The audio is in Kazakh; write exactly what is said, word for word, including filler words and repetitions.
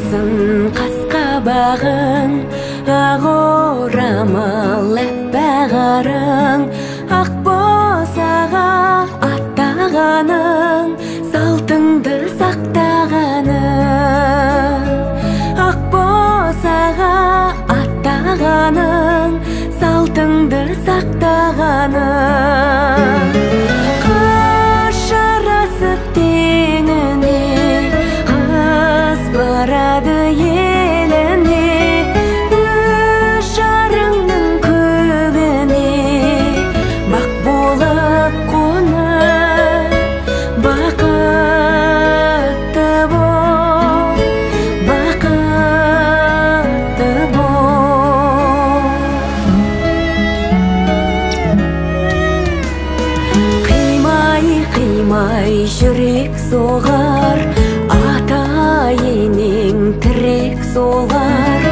Алтын қасқабағың, ақ орамал әппағарың, ақ босаға аттағаның, салтыңды сақтағаның. Ақ босаға аттағаның, салтыңды сақтағаның. Қаш жарасып теңіне, қыз барады еліне, өз жарыңның көгіне, бақ болып қонып, бақытты бол, бақытты бол. Қимай жүрек соғар, ата енең тірек солар.